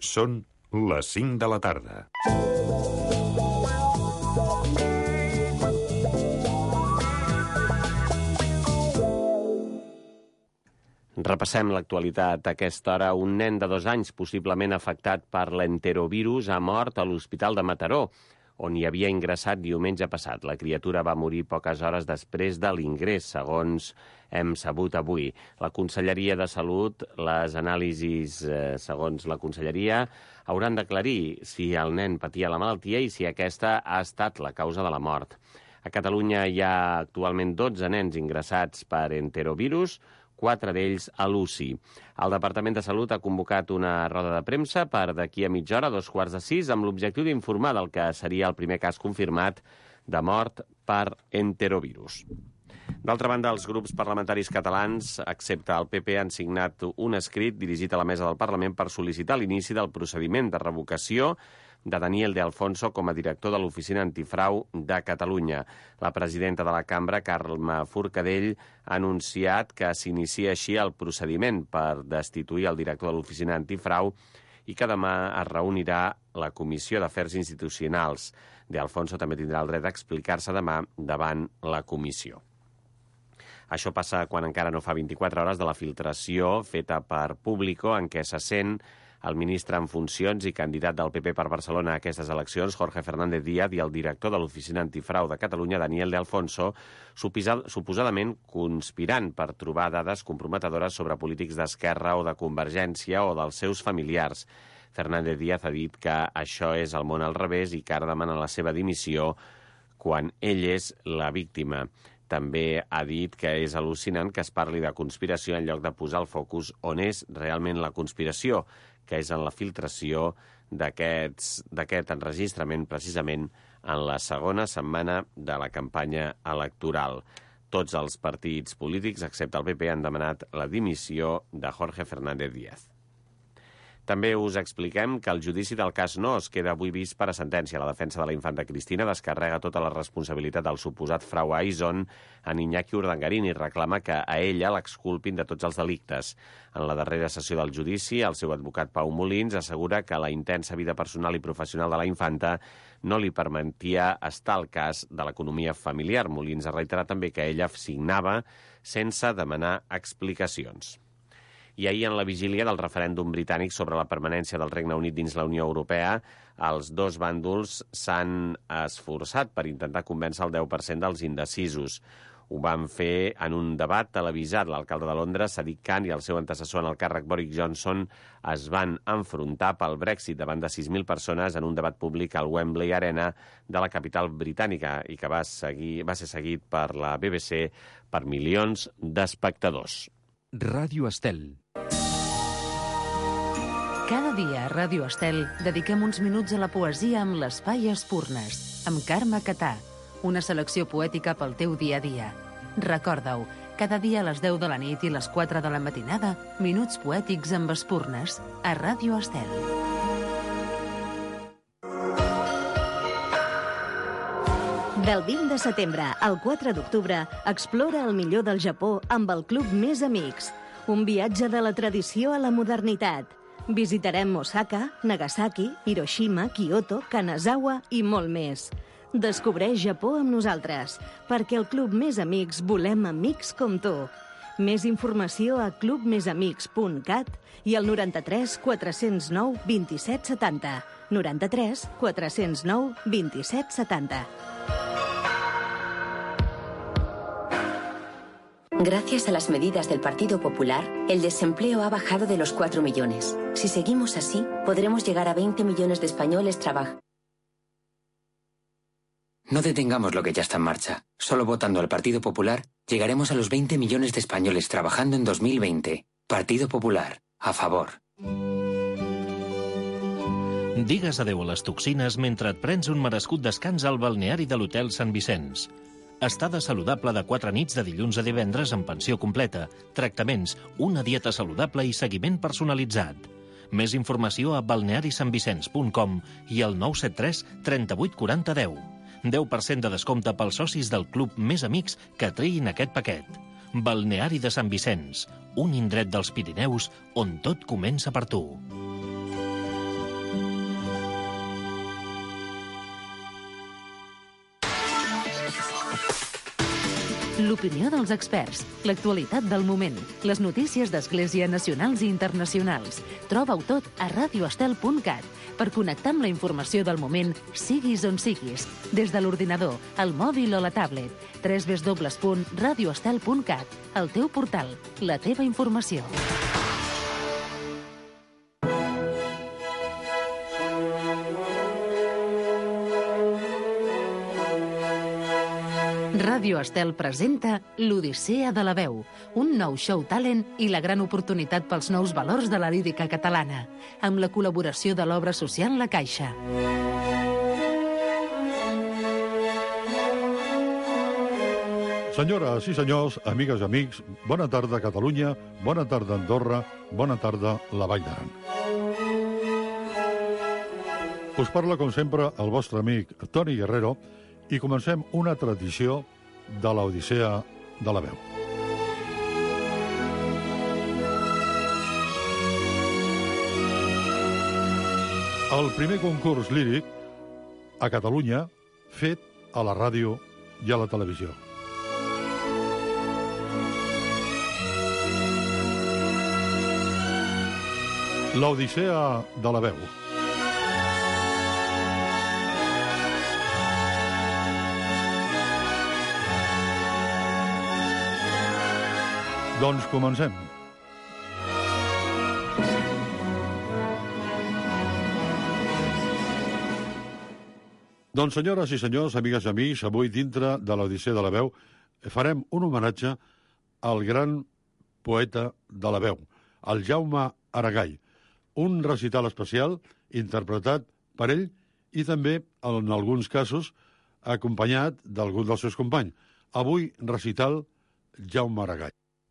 Són les 5 de la tarda. Repassem l'actualitat a aquesta hora. Un nen de 2 anys, possiblement afectat per l'enterovirus, ha mort a l'Hospital de Mataró, on hi havia ingressat diumenge passat. La criatura va morir poques hores després de l'ingrés, segons hem sabut avui. La Conselleria de Salut, les anàlisis, segons la Conselleria, hauran d'aclarir si el nen patia la malaltia i si aquesta ha estat la causa de la mort. A Catalunya hi ha actualment 12 nens ingressats per enterovirus, 4 d'ells a l'UCI. El Departament de Salut ha convocat una roda de premsa per d'aquí a mitja hora, 5:15, amb l'objectiu d'informar del que seria el primer cas confirmat de mort per enterovirus. D'altra banda, els grups parlamentaris catalans, excepte el PP, han signat un escrit dirigit a la mesa del Parlament per sol·licitar l'inici del procediment de revocació de Daniel de Alfonso com a director de l'Oficina Antifrau de Catalunya. La presidenta de la cambra, Carme Forcadell, ha anunciat que s'inicia així el procediment per destituir el director de l'Oficina Antifrau i que demà es reunirà la Comissió d'Afers Institucionals. De Alfonso també tindrà el dret d'explicar-se demà davant la comissió. Això passa quan encara no fa 24 hores de la filtració feta per Público en què se sent el ministre en funcions i candidat del PP per Barcelona a aquestes eleccions, Jorge Fernández Díaz, i el director de l'Oficina Antifrau de Catalunya, Daniel de Alfonso, suposadament conspirant per trobar dades comprometedores sobre polítics d'Esquerra o de Convergència o dels seus familiars. Fernández Díaz ha dit que això és el món al revés i que ara demana la seva dimissió quan ell és la víctima. També ha dit que és al·lucinant que es parli de conspiració en lloc de posar el focus on és realment la conspiració, que és en la filtració d'aquest enregistrament precisament en la segona setmana de la campanya electoral. Tots els partits polítics, excepte el PP, han demanat la dimissió de Jorge Fernández Díaz. També us expliquem que el judici del cas Nóos queda avui vist per a sentència. La defensa de la infanta Cristina descarrega tota la responsabilitat del suposat frau a Aizon en Iñaki Urdangarín i reclama que a ella l'exculpin de tots els delictes. En la darrera sessió del judici, el seu advocat Pau Molins assegura que la intensa vida personal i professional de la infanta no li permetia estar al cas de l'economia familiar. Molins ha reiterat també que ella signava sense demanar explicacions. I ahir, en la vigília del referèndum britànic sobre la permanència del Regne Unit dins la Unió Europea, els dos bàndols s'han esforçat per intentar convèncer el 10% dels indecisos. Ho van fer en un debat televisat. L'alcalde de Londres, Sadiq Khan, i el seu antecessor en el càrrec, Boris Johnson, es van enfrontar pel Brexit davant de 6.000 persones en un debat públic al Wembley Arena de la capital britànica i que va ser seguit per la BBC per milions d'espectadors. Ràdio Estel. Cada dia a Ràdio Estel dediquem uns minuts a la poesia amb l'Espai Espurnes, amb Carme Catà, una selecció poètica pel teu dia a dia. Recorda-ho, cada dia a les 10 de la nit i les 4 de la matinada, minuts poètics amb Espurnes, a Ràdio Estel. Del 20 de setembre al 4 d'octubre, explora el millor del Japó amb el Club Més Amics. Un viatge de la tradició a la modernitat. Visitarem Osaka, Nagasaki, Hiroshima, Kyoto, Kanazawa i molt més. Descobreix Japó amb nosaltres, perquè el Club Més Amics volem amics com tu. Més informació a clubmesamics.cat i al 93 409 27 70. 93 409 27 70. Gracias a las medidas del Partido Popular, el desempleo ha bajado de los 4 millones. Si seguimos así, podremos llegar a 20 millones de españoles trabajando. No detengamos lo que ya está en marcha. Solo votando al Partido Popular, llegaremos a los 20 millones de españoles trabajando en 2020. Partido Popular, a favor. Digues adeu a les toxines mentre et prens un merescut descans al balneari de l'Hotel Sant Vicenç. Estada saludable de 4 nits de dilluns a divendres amb pensió completa, tractaments, una dieta saludable i seguiment personalitzat. Més informació a balnearisantvicenç.com i al 973 38 40 10. 10% de descompte pels socis del Club Més Amics que triïn aquest paquet. Balneari de Sant Vicenç, un indret dels Pirineus on tot comença per tu. L'opinió dels experts, l'actualitat del moment, les notícies d'Església nacionals i internacionals. Troba-ho tot a radioestel.cat per connectar amb la informació del moment, siguis on siguis, des de l'ordinador, el mòbil o la tablet. www.radioestel.cat, el teu portal, la teva informació. Ràdio Estel presenta l'Odissea de la veu, un nou show talent i la gran oportunitat pels nous valors de la lírica catalana, amb la col·laboració de l'obra social La Caixa. Senyores i senyors, amigues i amics, bona tarda Catalunya, bona tarda Andorra, bona tarda la Vall d'Aran. Us parla, com sempre, el vostre amic Toni Guerrero i comencem una tradició de l'Odissea de la veu. El primer concurs líric a Catalunya fet a la ràdio i a la televisió. L'Odissea de la veu. Doncs comencem. Doncs, senyores i senyors, amigues i amics, avui dintre de l'Odissea de la veu farem un homenatge al gran poeta de la veu, el Jaume Aragall. Un recital especial interpretat per ell i també, en alguns casos, acompanyat d'algun dels seus companys. Avui, recital Jaume Aragall.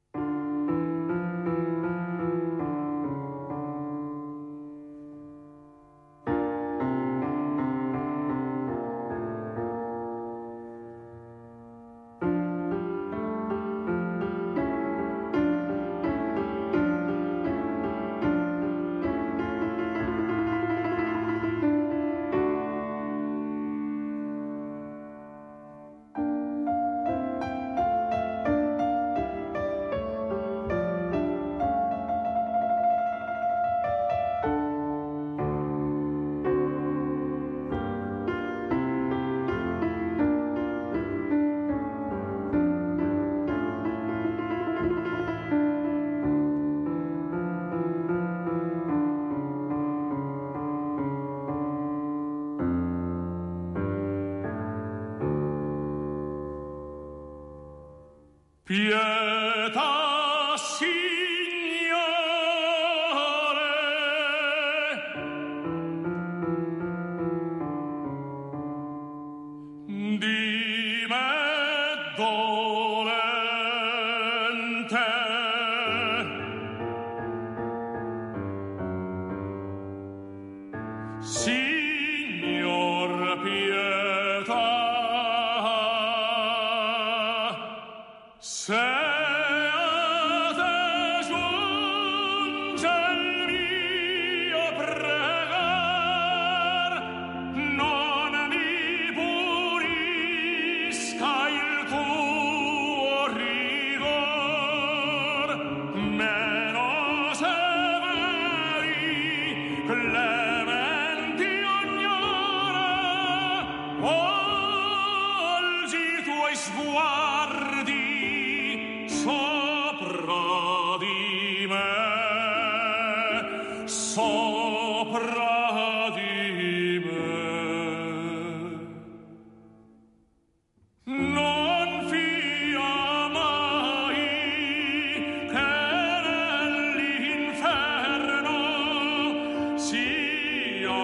Pietà, Signore, di me dolente. Signor, pietà. Se a te giunge il mio pregar, non mi purisca il tuo rigor, meno severi, clementi ognora, volgi i tuoi sguardi sopra di me, sopra di me. Non fia mai che nell'inferno sia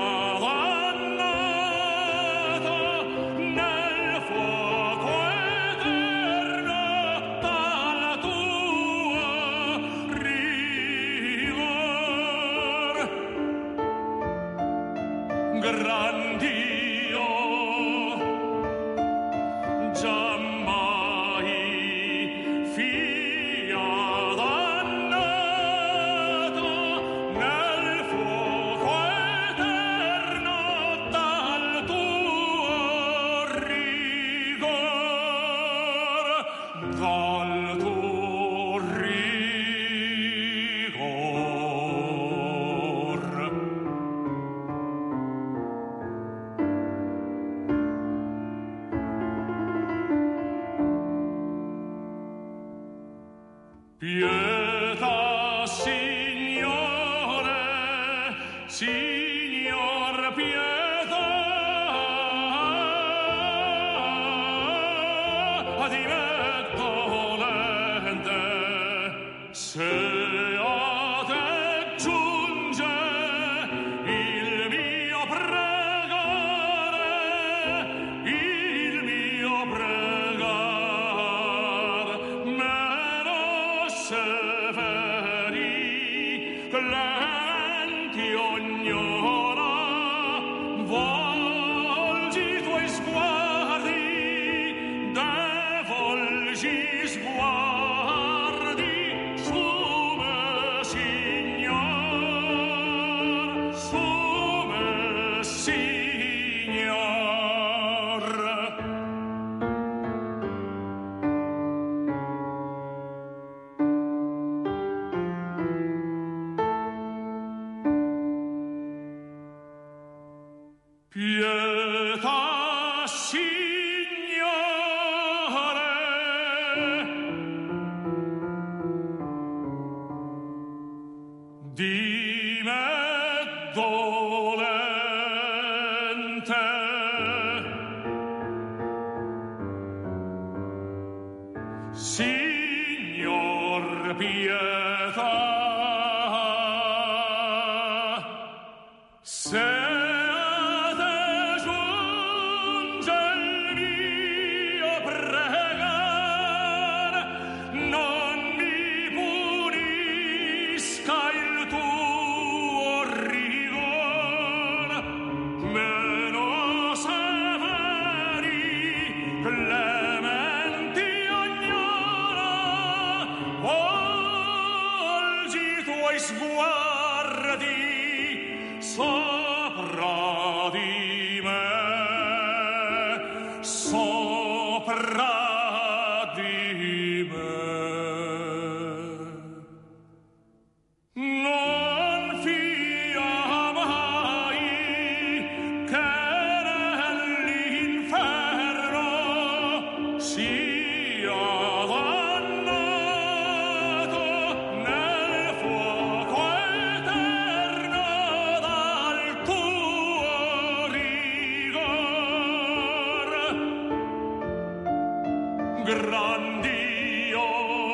dannata nel fuoco eterno dalla tua rigor. Gran Dio, giammai fia dannata nel fuoco eterno dal tuo rigor. Signor pietà di me dolente, se a te giunge il mio pregare, meno severi, clementi ognora, volgi i tuoi sguardi, devolgi sguardi su me, Signor, su me, Signor. Pietà, Signore, di me dolente. Signor, pietà, se a te giunge il mio pregar, non mi punisca il tuo rigor, meno severi, clementi ognora, volgi i tuoi sguardi sopra di me, sopra di me. Non fia mai che nell'inferno sia dannato nel fuoco eterno dal tuo rigor. Gran Dio,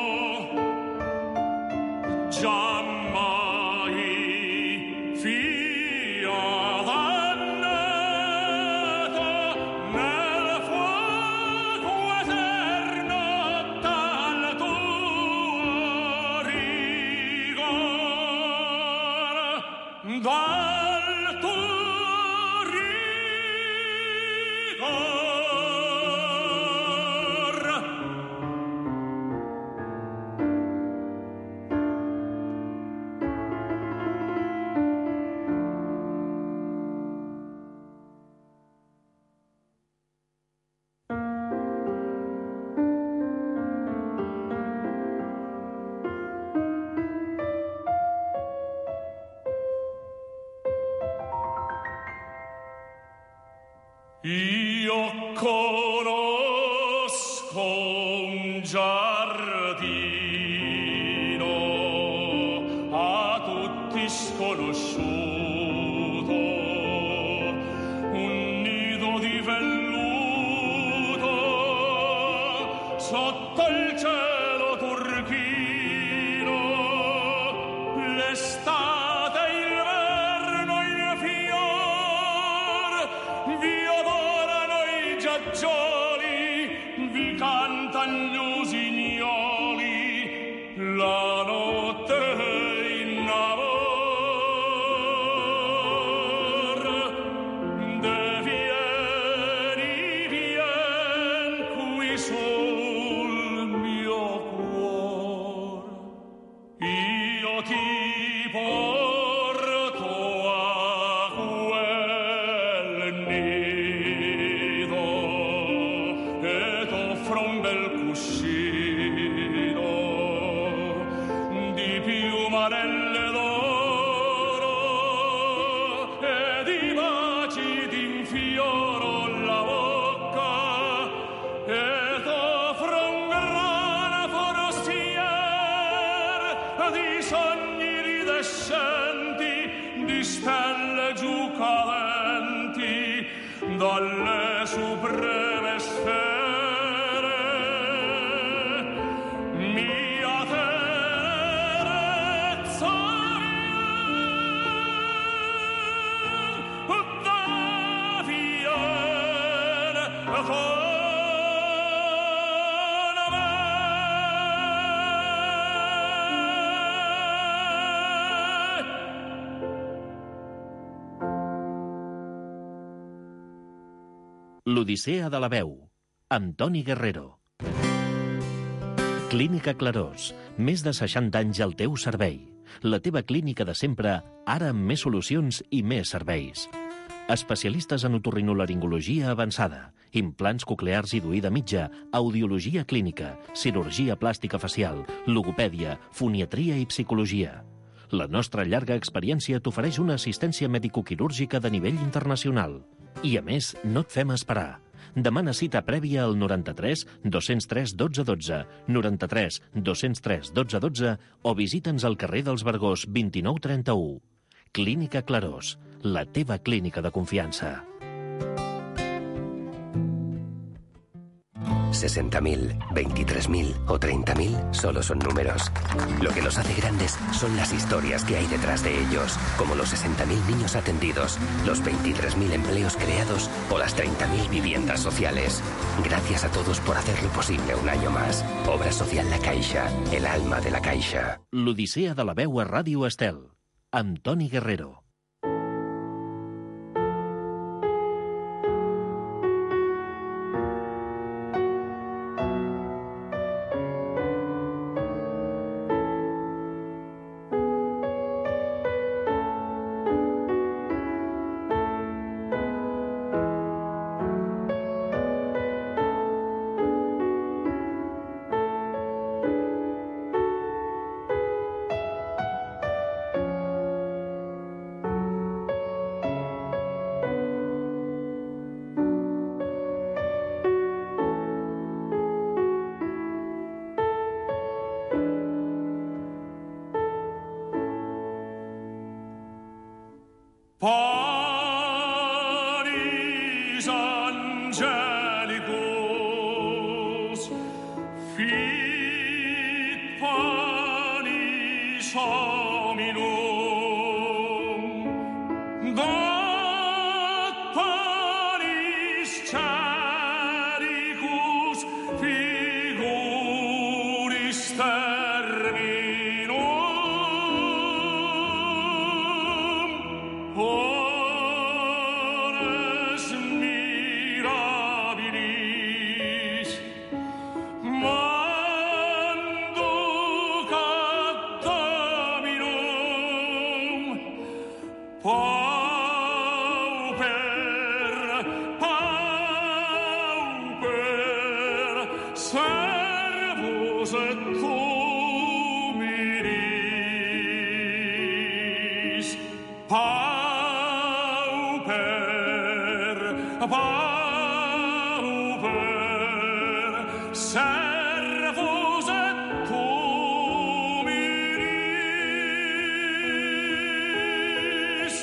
giammai fia dannato nel fuoco eterno dal tuo rigor, dal tuo rigor. Io conosco un giardino a tutti sconosciuto, un nido di velluto sotto il cielo turchino, l'estate, l'inverno, il fior, vi odorano i giaggioli, vi cantan gli usignoli, la notte in amor. De vien qui sul mio cuor, io ti porto a quel nido stelle giù cadenti dalle supreme sfere, mia tenerezza viene con L'Odissea de la veu, amb Toni Guerrero. Clínica Clarós, més de 60 anys al teu servei. La teva clínica de sempre, ara amb més solucions i més serveis. Especialistes en otorrinolaringologia avançada, implants coclears i d'oïda mitja, audiologia clínica, cirurgia plàstica facial, logopèdia, foniatria i psicologia. La nostra llarga experiència t'ofereix una assistència medicoquirúrgica de nivell internacional. I, a més, no et fem esperar. Demana cita prèvia al 93 203 12 12, 93 203 12 12 o visita'ns al carrer dels Vergós 29 31. Clínica Clarós, la teva clínica de confiança. 60.000, 23.000 o 30.000 solo son números. Lo que los hace grandes son las historias que hay detrás de ellos, como los 60.000 niños atendidos, los 23.000 empleos creados o las 30.000 viviendas sociales. Gracias a todos por hacerlo posible un año más. Obra Social La Caixa, el alma de la Caixa. L'Odissea de la veu a Ràdio Estel, amb Toni Guerrero. Panis angelicus, fit panis hominum, dat panis cericus, figuris terminum. Ores mirabilis, manducat dominum, pauper, servus et humilis. Pauper, servus et humilis.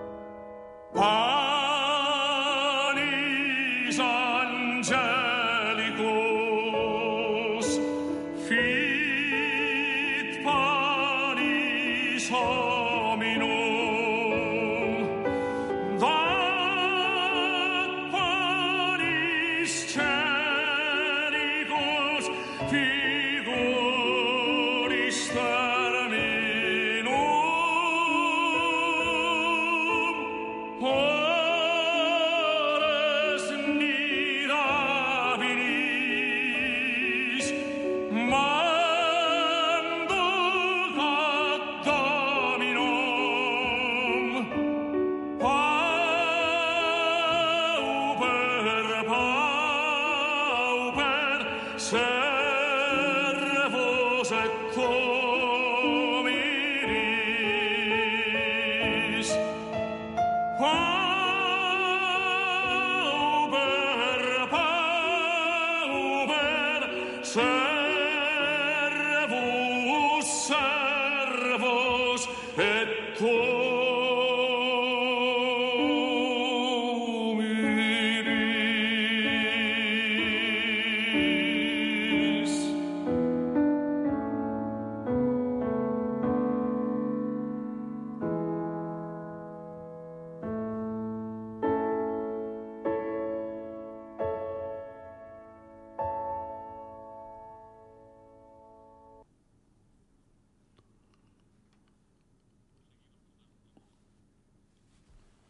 Panis angelicus,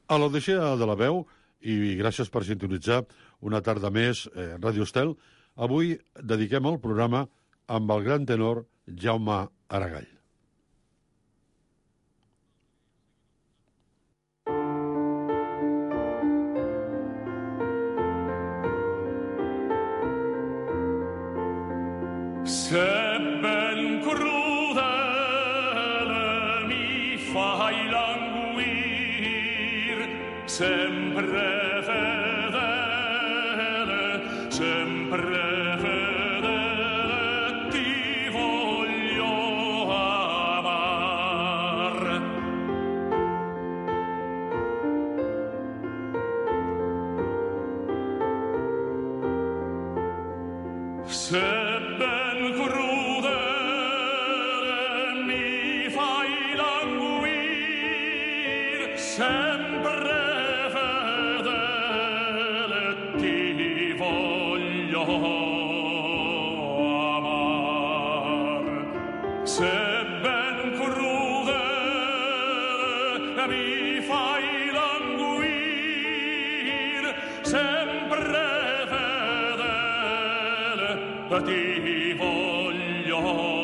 A l'Odissea de la Veu, i gràcies per sintonitzar una tarda més Ràdio Estel, avui dediquem el programa amb el gran tenor Jaume Aragall. Se ben crudele mi fai languir, sempre fedele, sempre fedele, ti voglio amar. Se ben crudele mi fai languir, sempre fedele ti voglio amar. Se ben crudele mi fai languir, sempre fedele ti voglio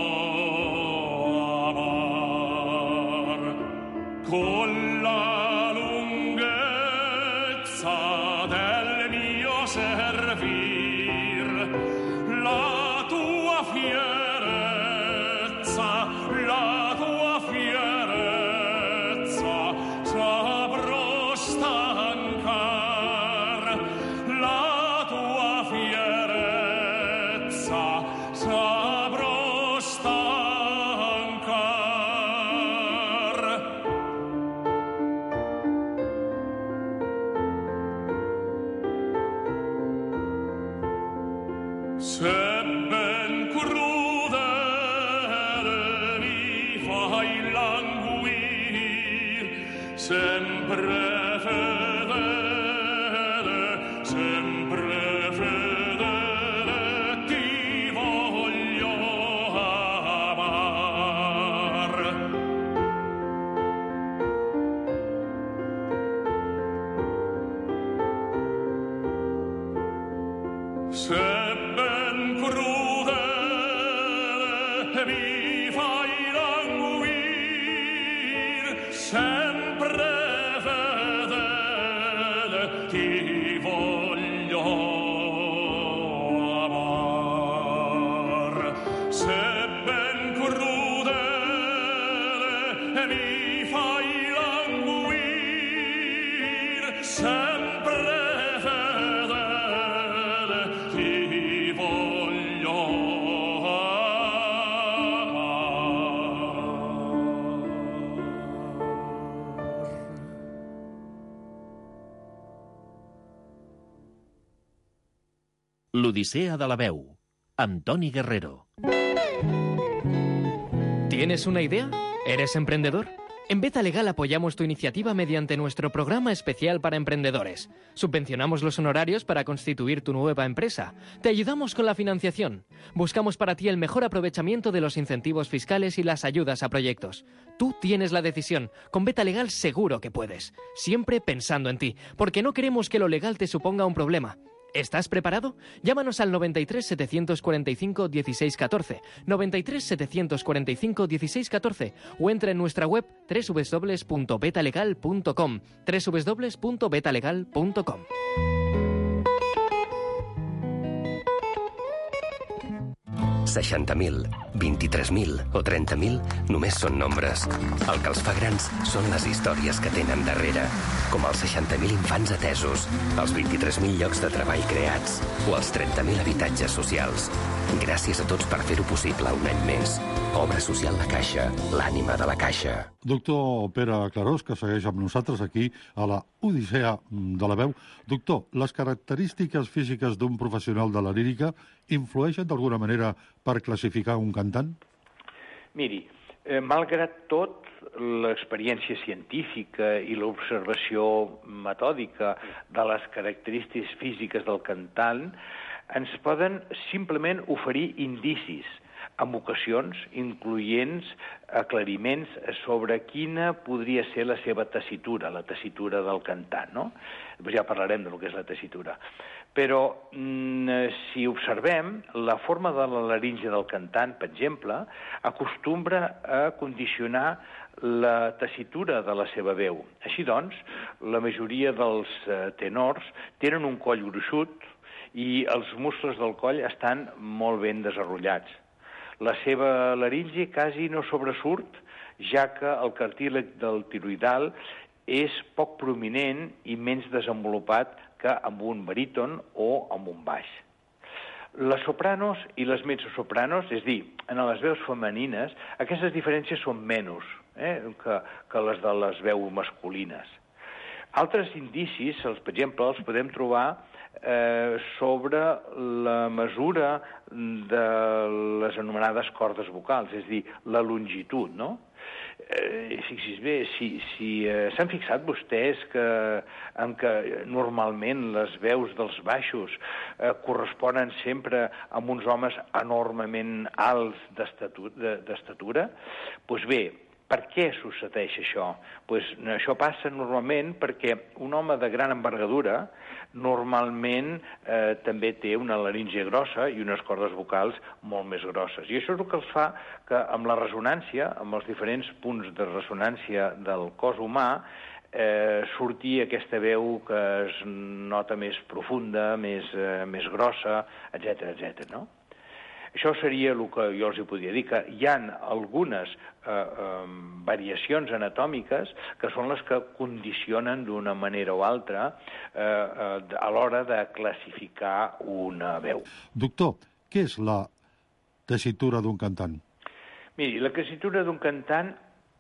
amar. Con la lunghezza del mio servir, la tua fierezza saprò stancar. La tua fierezza saprò stancar. Se ben crudele mi fai languir, sempre fedele, ti voglio amar. Se ben crudele mi fai languir, sempre fedele ti voglio amar. Se ben crudele mi fai languir, sempre fedele ti voglio L'Odissea de la Veu, amb Toni Guerrero. ¿Tienes una idea? ¿Eres emprendedor? En Beta Legal apoyamos tu iniciativa mediante nuestro programa especial para emprendedores. Subvencionamos los honorarios para constituir tu nueva empresa. Te ayudamos con la financiación. Buscamos para ti el mejor aprovechamiento de los incentivos fiscales y las ayudas a proyectos. Tú tienes la decisión. Con Beta Legal seguro que puedes. Siempre pensando en ti, porque no queremos que lo legal te suponga un problema. ¿Estás preparado? Llámanos al 93 745 1614, 93 745 1614 o entra en nuestra web www.betalegal.com, www.betalegal.com. 60.000, 23.000 o 30.000 només són nombres. El que els fa grans són les històries que tenen darrere, com els 60.000 infants atesos, els 23.000 llocs de treball creats o els 30.000 habitatges socials. Gràcies a tots per fer-ho possible un any més. Obra Social La Caixa, l'ànima de la Caixa. Doctor Pere Clarós, que segueix amb nosaltres aquí a la Odissea de la Veu. Doctor, les característiques físiques d'un professional de la lírica influeixen d'alguna manera per classificar un cantant? Miri, malgrat tot, l'experiència científica i l'observació metòdica de les característiques físiques del cantant ens poden simplement oferir indicis en ocasions incloents aclariments sobre quina podria ser la seva tessitura, la tessitura del cantant, no? Després ja parlarem del que és la tessitura. Però si observem, la forma de la laringe del cantant, per exemple, acostumbra a condicionar la tessitura de la seva veu. Així doncs, la majoria dels tenors tenen un coll gruixut i els muscles del coll estan molt ben desenrotllats. La seva laringe quasi no sobresurt, ja que el cartílag del tiroidal és poc prominent i menys desenvolupat que amb un baríton o amb un baix. Les sopranos i les mezzosopranos, és a dir, en les veus femenines, aquestes diferències són menys que les de les veus masculines. Altres indicis, per exemple, els podem trobar sobre la mesura de les anomenades cordes vocals, és a dir, la longitud, no? Fixis bé, si s'han fixat vostès que normalment les veus dels baixos corresponen sempre amb uns homes enormement alts d'estatura, doncs bé, per què succeeix això? Això passa normalment perquè un home de gran envergadura normalment també té una laringe grossa i unes cordes vocals molt més grosses. I això és el que els fa que amb la ressonància, amb els diferents punts de ressonància del cos humà, sortir aquesta veu que es nota més profunda, més grossa, etc. no? Això seria el que jo els podria dir, que hi ha algunes variacions anatòmiques que són les que condicionen d'una manera o altra a l'hora de classificar una veu. Doctor, què és la tessitura d'un cantant? Miri, la tessitura d'un cantant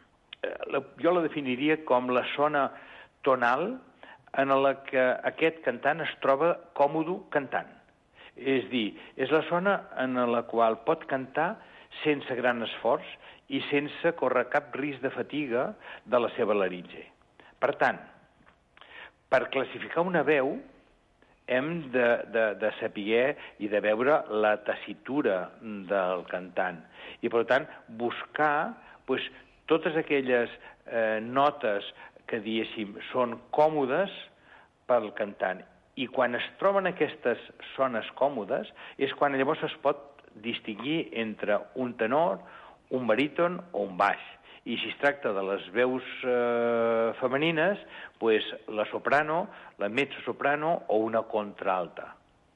jo la definiria com la zona tonal en la que aquest cantant es troba còmode cantant. És dir, és la zona en la qual pot cantar sense gran esforç i sense córrer cap risc de fatiga de la seva laringe. Per tant, per classificar una veu hem de saber i de veure la tessitura del cantant. I, per tant, buscar totes aquelles notes que, diguéssim, són còmodes pel cantant. I quan es troben aquestes zones còmodes és quan llavors es pot distingir entre un tenor, un baríton o un baix. I si es tracta de les veus femenines, la soprano, la mezzosoprano o una contralta.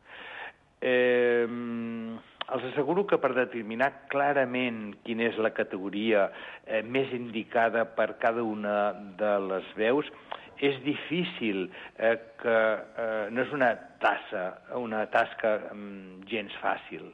Els asseguro que per determinar clarament quina és la categoria més indicada per cada una de les veus, és difícil, no és una tasca gens fàcil.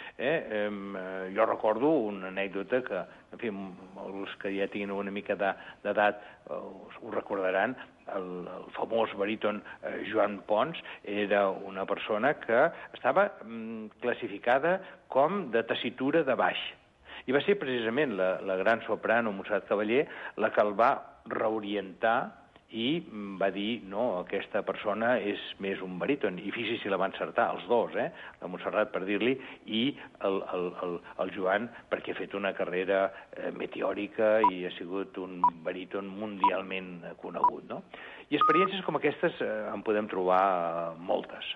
Jo recordo una anècdota que, en fi, els que ja tinguin una mica d'edat ho recordaran, el famós baríton Joan Pons era una persona que estava classificada com de tessitura de baix. I va ser precisament la gran soprano Montserrat Cavaller la que el va reorientar i va dir, no, aquesta persona és més un baríton. I fixi si la van encertar, els dos, la Montserrat, per dir-li, i el Joan, perquè ha fet una carrera meteòrica i ha sigut un baríton mundialment conegut, no? I experiències com aquestes en podem trobar moltes.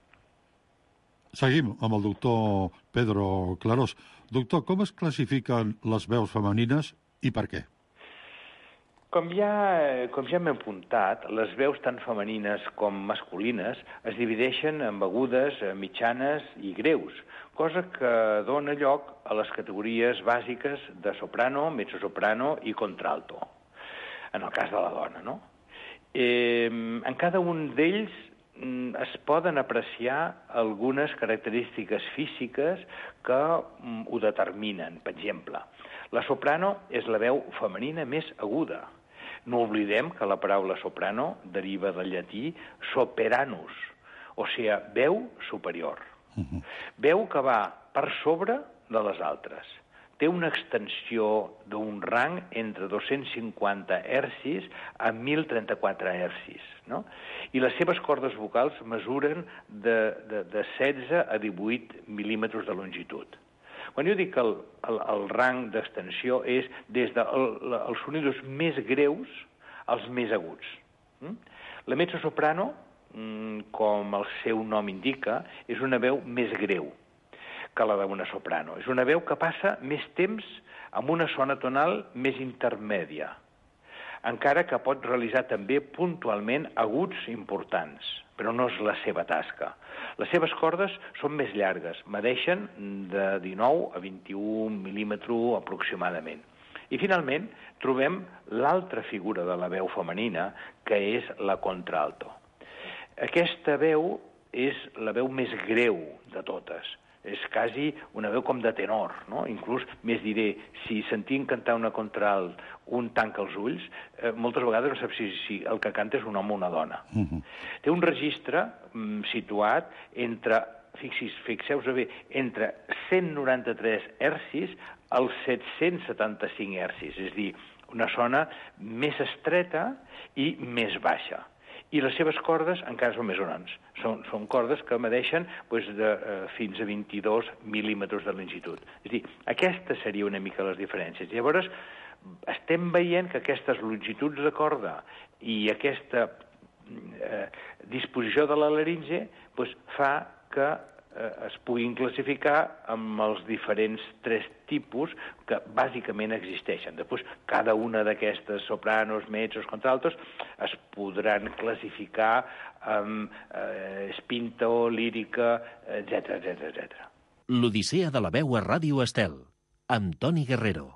Seguim amb el doctor Pedro Clarós. Doctor, com es classifiquen les veus femenines i per què? Com ja m'he apuntat, les veus tant femenines com masculines es divideixen en agudes, mitjanes i greus, cosa que dona lloc a les categories bàsiques de soprano, mezzosoprano i contralto, en el cas de la dona, no? En cada un d'ells es poden apreciar algunes característiques físiques que ho determinen. Per exemple, la soprano és la veu femenina més aguda. No oblidem que la paraula soprano deriva del llatí soperanus, o sigui, veu superior. Veu que va per sobre de les altres. Té una extensió d'un rang entre 250 hercis a 1.034 hercis, no? I les seves cordes vocals mesuren de 16 a 18 mil·límetres de longitud. Quan jo dic que el rang d'extensió és des dels sonidos més greus als més aguts. La mezzosoprano, com el seu nom indica, és una veu més greu que la d'una soprano. És una veu que passa més temps amb una zona tonal més intermèdia, encara que pot realitzar també puntualment aguts importants, però no és la seva tasca. Les seves cordes són més llargues, medeixen de 19 a 21 mil·límetres aproximadament. I finalment trobem l'altra figura de la veu femenina, que és la contralto. Aquesta veu és la veu més greu de totes. És quasi una veu com de tenor, no? Inclús, més diré, si sentim cantar una contralt, un tanca els ulls, moltes vegades no sap si el que canta és un home o una dona. Té un registre situat entre, fixeu-vos bé, entre 193 hercis als 775 hercis, és a dir, una zona més estreta i més baixa. I les seves cordes encara són més grans. Són cordes que medeixen fins a 22 mil·límetres de longitud. És a dir, aquesta seria una mica les diferències. Llavors, estem veient que aquestes longituds de corda i aquesta disposició de la laringe fa que es puguin classificar amb els diferents 3 tipus que bàsicament existeixen. Després, cada una d'aquestes sopranos, mezzos, contraltos es podran classificar amb spinto, lírica, etc. L'Odissea de la veu a Ràdio Estel, amb Toni Guerrero.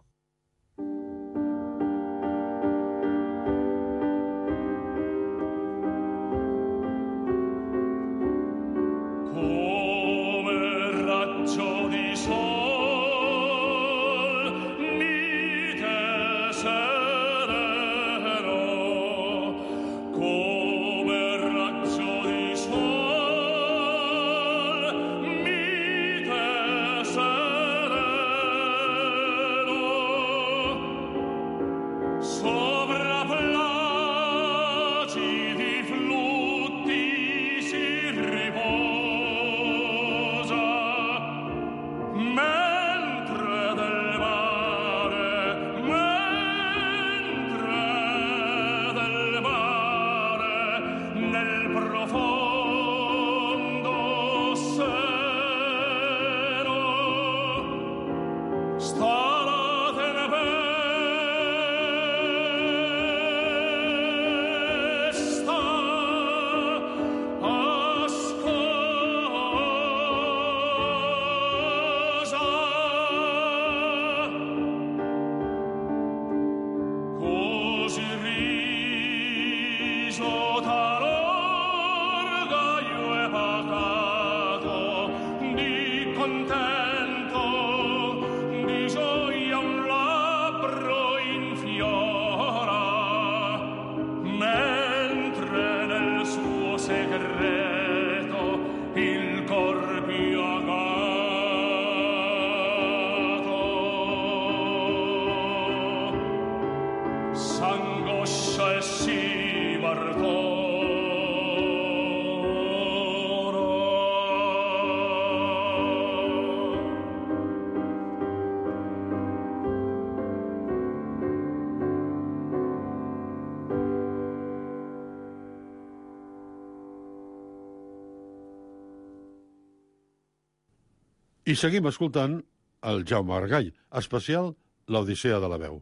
I seguim escoltant el Jaume Argall, especial l'Odissea de la veu.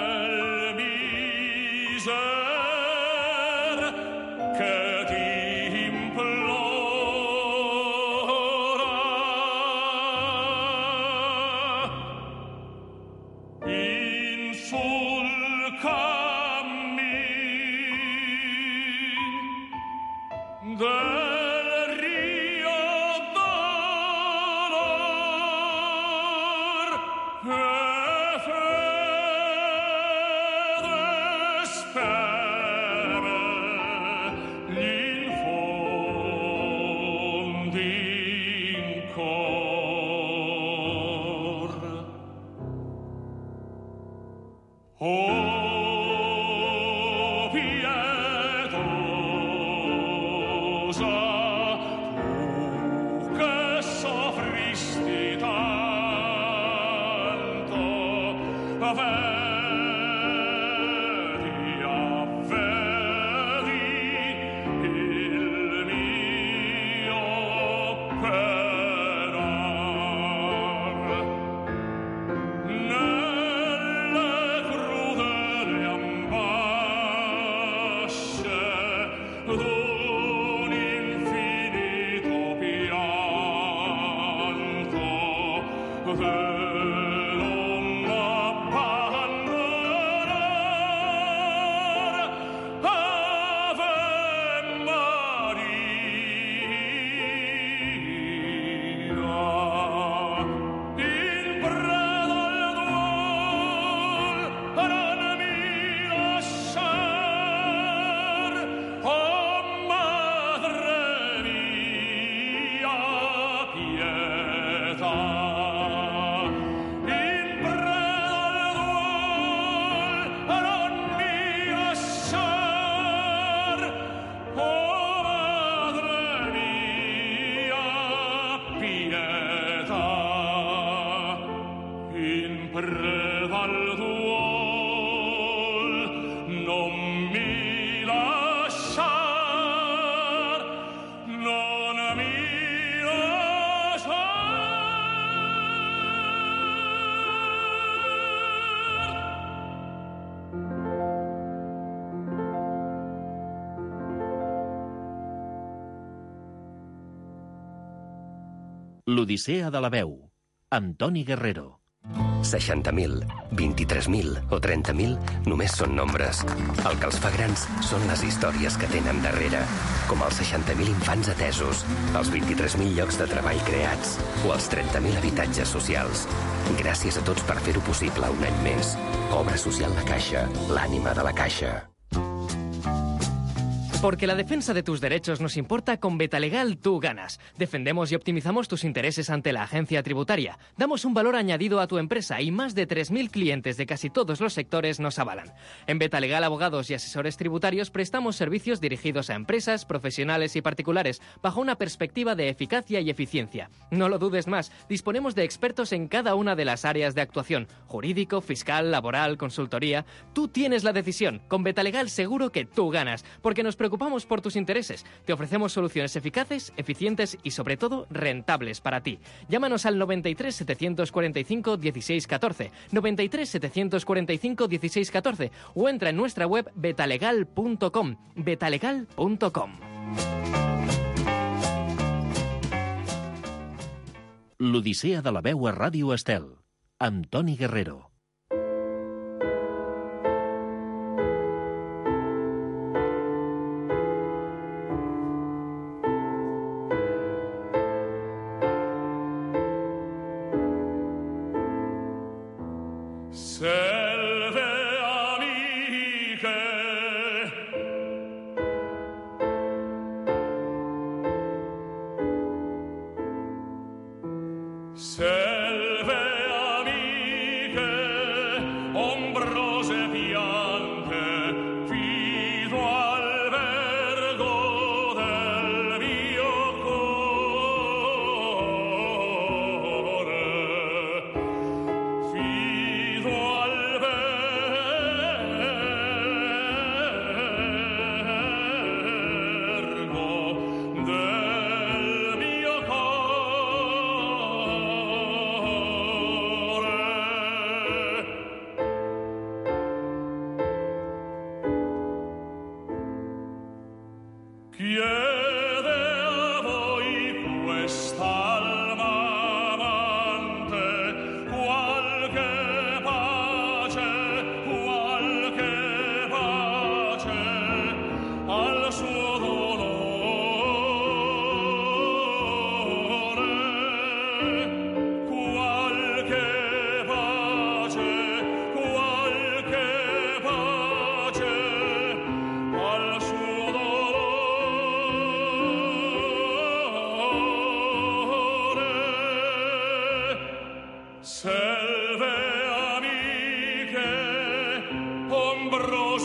Del miser che ti sul cammin del rio dolor e fede speme gl'infondi in cor. Oh, pietosa, tu che soffristi tanto, vedi, avvedi il mio penar. Nelle crudeli ambasce d'un infinito pianto che non abbandonar. Ave Maria, in preda al duol non mi lasciar, oh Madre mia, pietà. In preda al duol non mi lasciar, oh Madre mia, pietà. In preda al duol non mi lasciar, non mi L'Odissea de la veu, amb Toni Guerrero. 60.000, 23.000 o 30.000 només són nombres. El que els fa grans són les històries que tenen darrere, com els 60.000 infants atesos, els 23.000 llocs de treball creats o els 30.000 habitatges socials. Gràcies a tots per fer-ho possible un any més. Obra Social La Caixa, l'ànima de la Caixa. Porque la defensa de tus derechos nos importa, con Betalegal tú ganas. Defendemos y optimizamos tus intereses ante la agencia tributaria. Damos un valor añadido a tu empresa y más de 3.000 clientes de casi todos los sectores nos avalan. En Betalegal Abogados y Asesores Tributarios prestamos servicios dirigidos a empresas, profesionales y particulares bajo una perspectiva de eficacia y eficiencia. No lo dudes más, disponemos de expertos en cada una de las áreas de actuación: jurídico, fiscal, laboral, consultoría. Tú tienes la decisión. Con Betalegal seguro que tú ganas, porque nos preocupamos por tus intereses. Te ofrecemos soluciones eficaces, eficientes y, sobre todo, rentables para ti. Llámanos al 93 745 16 14, 93 745 16 14 o entra en nuestra web betalegal.com, betalegal.com. L'Odissea de la veu a Ràdio Estel, amb Toni Guerrero. Selve amiche, selve amiche, ombrose piante, fido albergo del mio cuore, fido albergo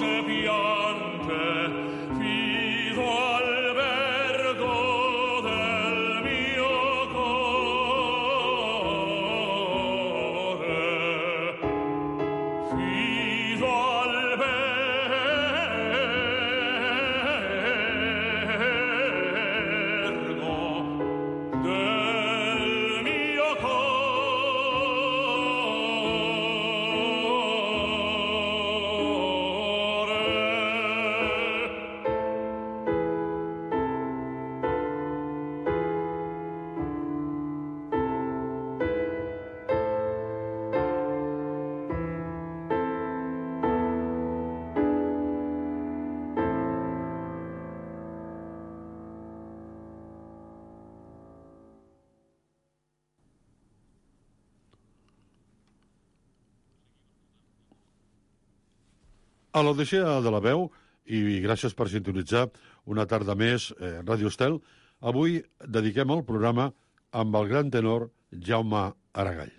A l'Odissea de la Veu, i gràcies per sintonitzar una tarda més Ràdio Estel, avui dediquem el programa amb el gran tenor Jaume Aragall.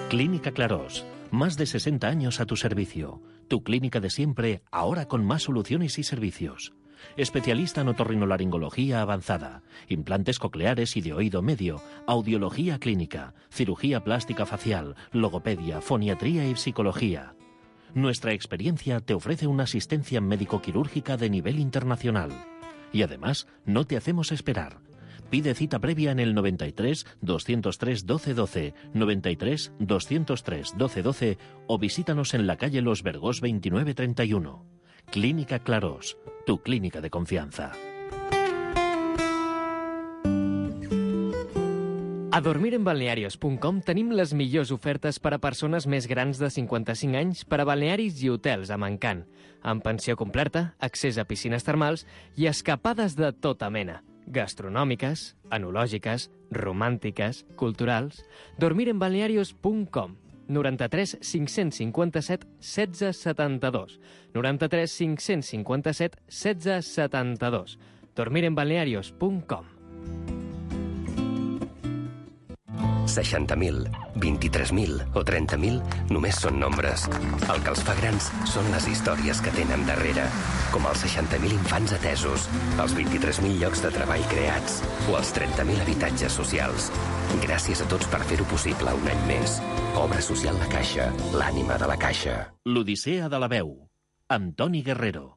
Clínica Clarós. Más de 60 años a tu servicio. Tu clínica de siempre, ahora con más soluciones y servicios. Especialista en otorrinolaringología avanzada, implantes cocleares y de oído medio, audiología clínica, cirugía plástica facial, logopedia, foniatría y psicología. Nuestra experiencia te ofrece una asistencia médico-quirúrgica de nivel internacional. Y además, no te hacemos esperar. Pide cita previa en el 93 203 1212, 93 203 1212 o visítanos en la calle Los Vergós 2931. Clínica Clarós, tu clínica de confianza. A dormirenbalnearios.com tenim les millors ofertes per a persones més grans de 55 anys per a balnearis i hotels a Mancant, amb pensió completa, accés a piscines termals i escapades de tota mena, gastronòmiques, enològiques, romàntiques, culturals. Dormirenbalnearios.com 93 557 16 72 93 557 16 72 dormirenbalnearios.com 60.000, 23.000 o 30.000 només són nombres. El que els fa grans són les històries que tenen darrere, com els 60.000 infants atesos, els 23.000 llocs de treball creats o els 30.000 habitatges socials. Gràcies a tots per fer-ho possible un any més. Obra social La Caixa, l'ànima de la Caixa. L'Odissea de la veu, amb Toni Guerrero.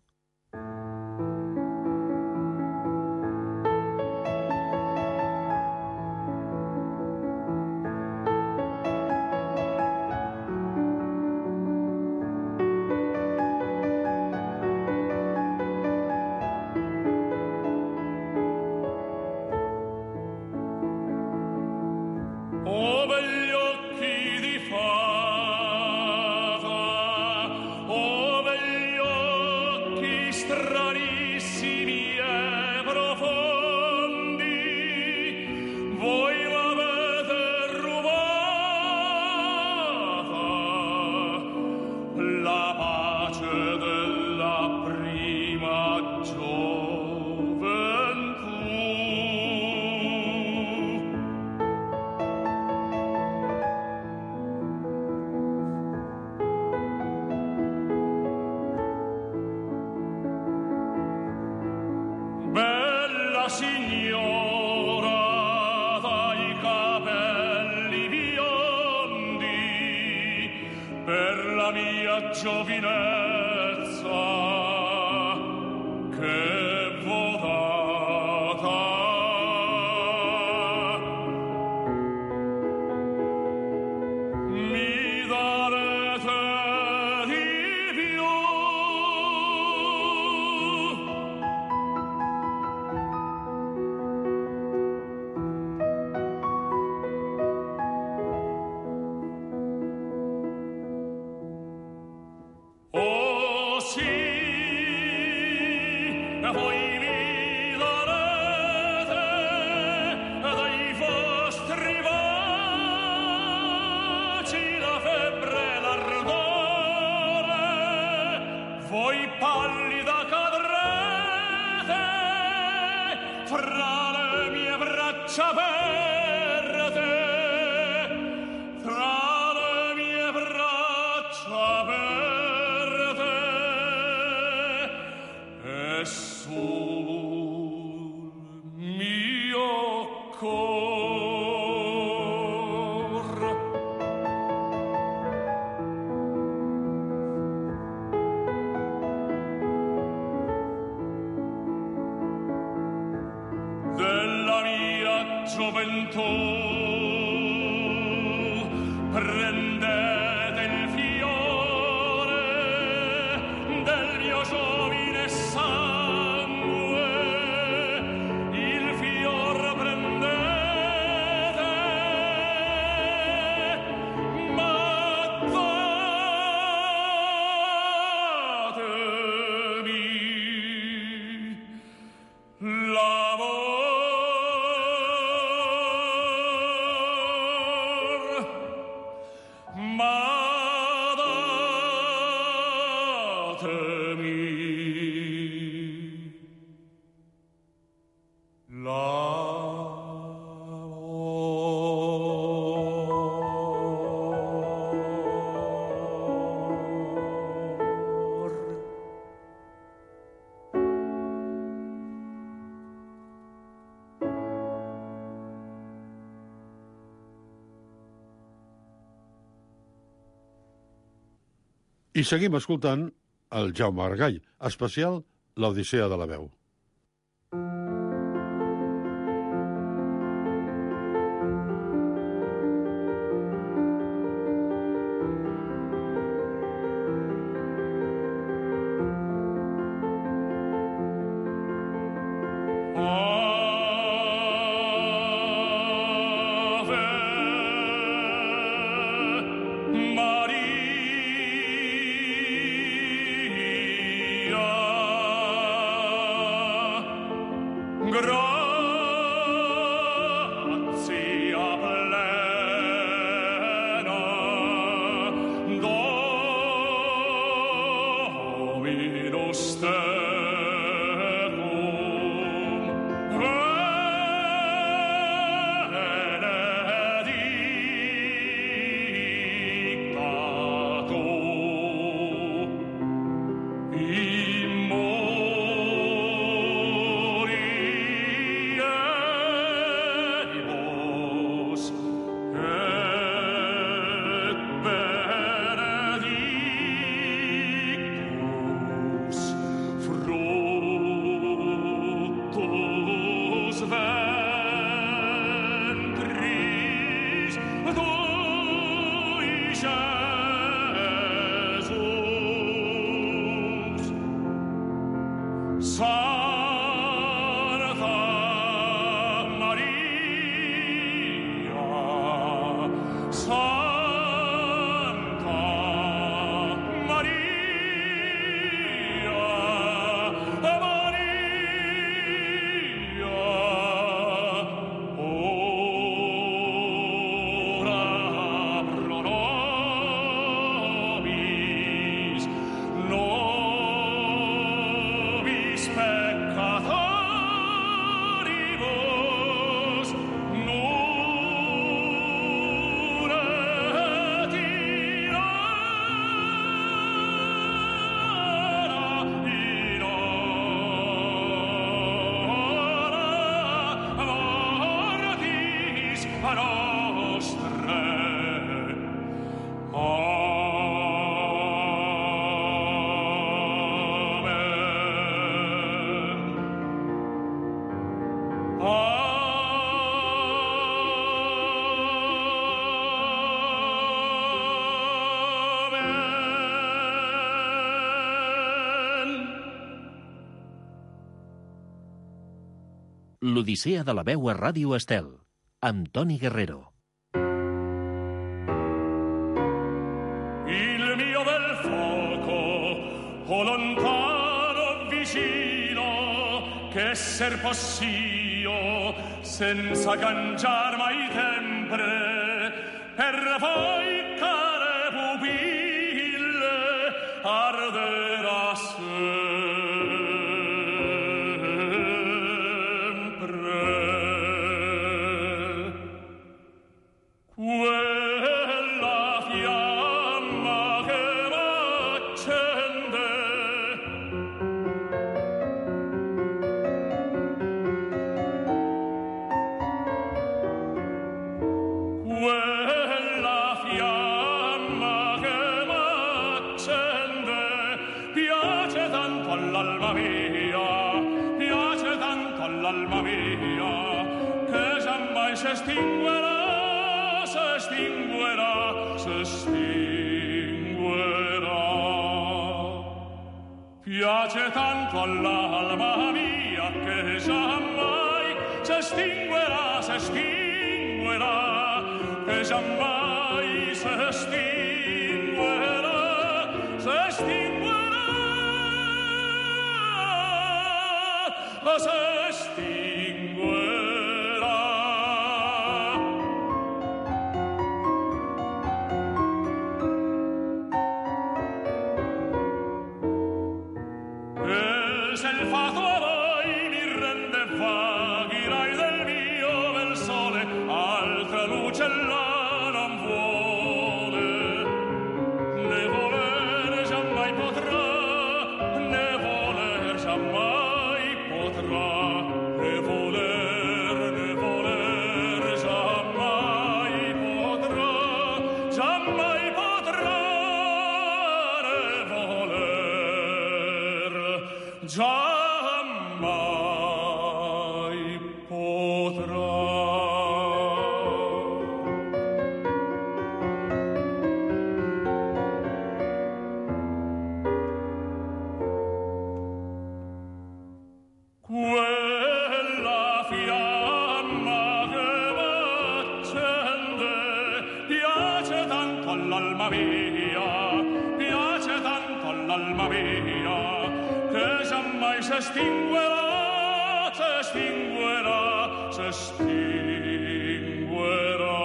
I seguim escoltant el Jaume Argall, especial l'Odissea de la veu. L'Odissea de la veu a Ràdio Estel, amb Toni Guerrero. Il mio bel fuoco, o lontano o vicino, che esser possio, senza cangiar mai sempre, per voi care pupille arderà piace tanto all'alma mia che giammai s'estinguerà, che giammai s'estinguerà, se il fato a voi mi rende vaghi rai del mio bel sole, altra luce là non vuole, né voler giammai potrà, né voler giammai potrà, né voler giammai potrà, giammai potrà, né Quella fiamma che m'accende piace tanto all'alma mia, piace tanto all'alma mia, che giammai s'estinguerà, s'estinguerà, s'estinguerà.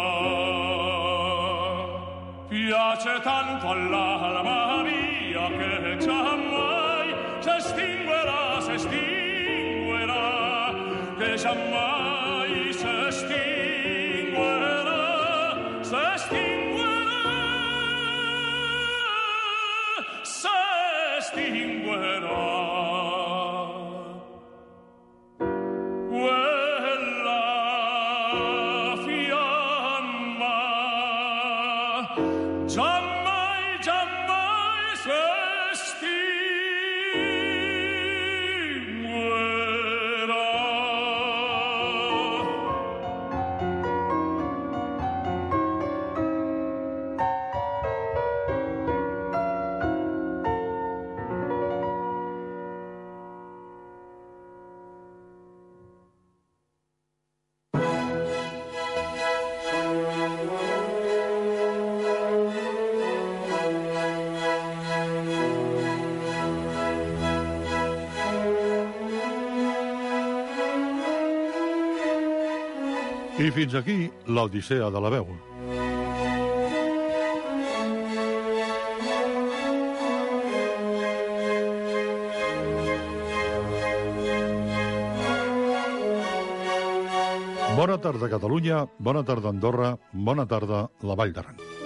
Piace tanto all'alma mia che giammai s'estinguerà, s'estinguerà, che giammai s'estinguerà, s'estinguerà, s'estinguerà. Quella fiamma giammai, giammai s'estinguerà. I fins aquí l'Odissea de la veu. Bona tarda, Catalunya, bona tarda, Andorra, bona tarda, la Vall d'Aran.